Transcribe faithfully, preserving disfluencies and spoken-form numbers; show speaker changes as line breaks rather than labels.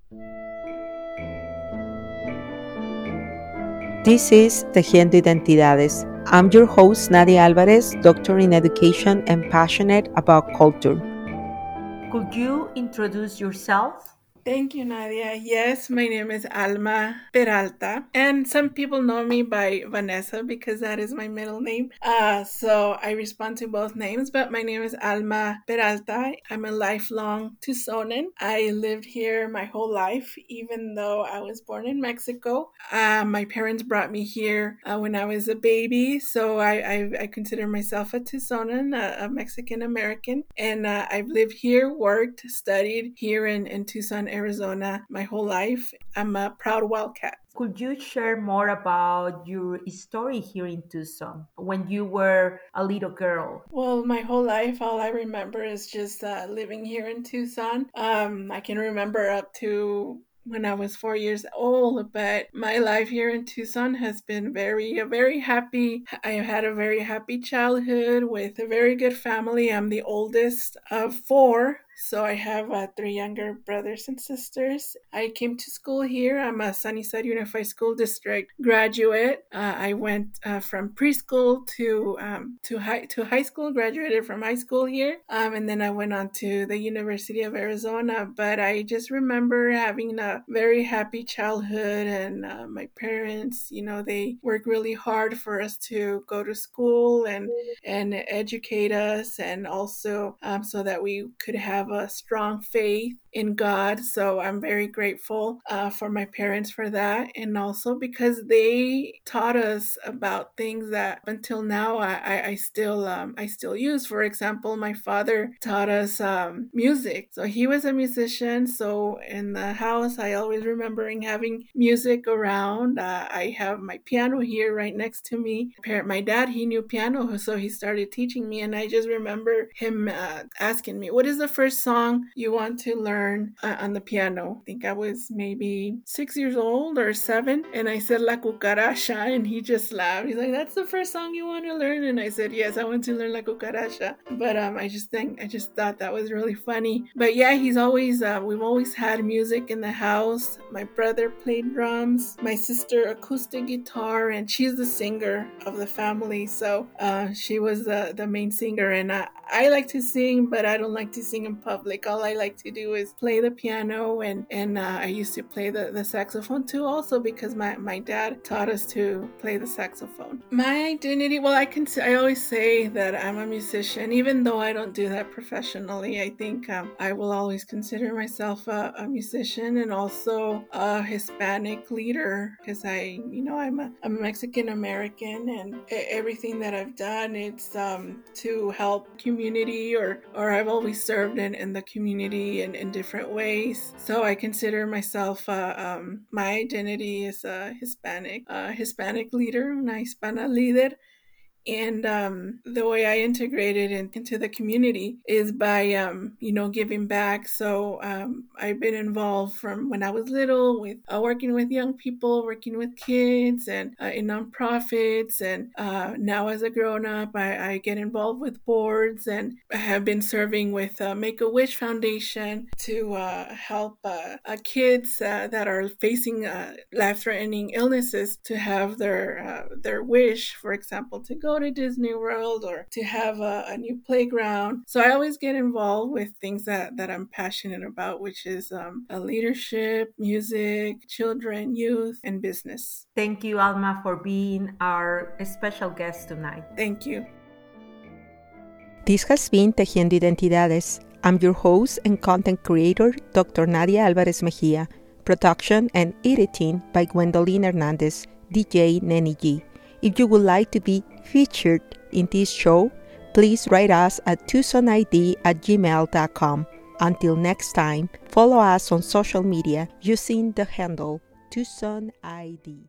This is Tejiendo Identidades. I'm your host, Nadia Alvarez, doctor in education and passionate about culture. Could you introduce yourself?
Thank you, Nadia. Yes, my name is Alma Peralta, and some people know me by Vanessa because that is my middle name. Uh, so I respond to both names, but my name is Alma Peralta. I'm a lifelong Tucsonan. I lived here my whole life, even though I was born in Mexico. Uh, my parents brought me here uh, when I was a baby, so I, I, I consider myself a Tucsonan, a, a Mexican American, and uh, I've lived here, worked, studied here in, in Tucson, Arizona my whole life. I'm a proud Wildcat.
Could you share more about your story here in Tucson when you were a little girl?
Well, my whole life, all I remember is just uh, living here in Tucson. Um, I can remember up to when I was four years old, but my life here in Tucson has been very, a very happy. I had a very happy childhood with a very good family. I'm the oldest of four. So I have uh, three younger brothers and sisters. I came to school here. I'm a Sunnyside Unified School District graduate. Uh, I went uh, from preschool to um, to high to high school. Graduated from high school here, um, and then I went on to the University of Arizona. But I just remember having a very happy childhood, and uh, my parents, you know, they worked really hard for us to go to school and and educate us, and also um, so that we could have a strong faith in God. So I'm very grateful uh, for my parents for that, and also because they taught us about things that until now I, I, I still um, I still use. For example, my father taught us um, music. So he was a musician. So in the house, I always remembering having music around. Uh, I have my piano here right next to me. My dad, he knew piano, so he started teaching me, and I just remember him uh, asking me, "What is the first song you want to learn?" Uh, on the piano. I think I was maybe six years old or seven, and I said La Cucaracha, and he just laughed. He's like, "That's the first song you want to learn?" And I said, "Yes, I want to learn La Cucaracha." But um, I just think I just thought that was really funny. But yeah, he's always uh, we've always had music in the house. My brother played drums, my sister acoustic guitar, and she's the singer of the family. So uh, she was the the main singer, and I, I like to sing, but I don't like to sing in public. All I like to do is play the piano, and and uh, I used to play the, the saxophone too, also because my, my dad taught us to play the saxophone. My identity, well, I can I always say that I'm a musician, even though I don't do that professionally. I think um, I will always consider myself a, a musician, and also a Hispanic leader, because I, you know, I'm a, a Mexican American, and everything that I've done, it's um, to help community, or or I've always served in, in the community in, in different ways. So I consider myself, uh, um, my identity is a Hispanic, uh, Hispanic leader, una hispana líder. And um, the way I integrated in, into the community is by, um, you know, giving back. So um, I've been involved from when I was little with uh, working with young people, working with kids, and uh, in nonprofits. And uh, now as a grown up, I, I get involved with boards, and I have been serving with uh, Make-A-Wish Foundation to uh, help uh, uh, kids uh, that are facing uh, life-threatening illnesses to have their uh, their wish, for example, to go to Disney World, or to have a, a new playground. So I always get involved with things that, that I'm passionate about, which is um, leadership, music, children, youth, and business.
Thank you, Alma, for being our special guest tonight.
Thank you.
This has been Tejiendo Identidades. I'm your host and content creator, Doctor Nadia Alvarez Mejia. Production and editing by Gwendolyn Hernandez, D J Nenny G. If you would like to be featured in this show, please write us at tucsonid at gmail dot com. Until next time, follow us on social media using the handle Tucson I D.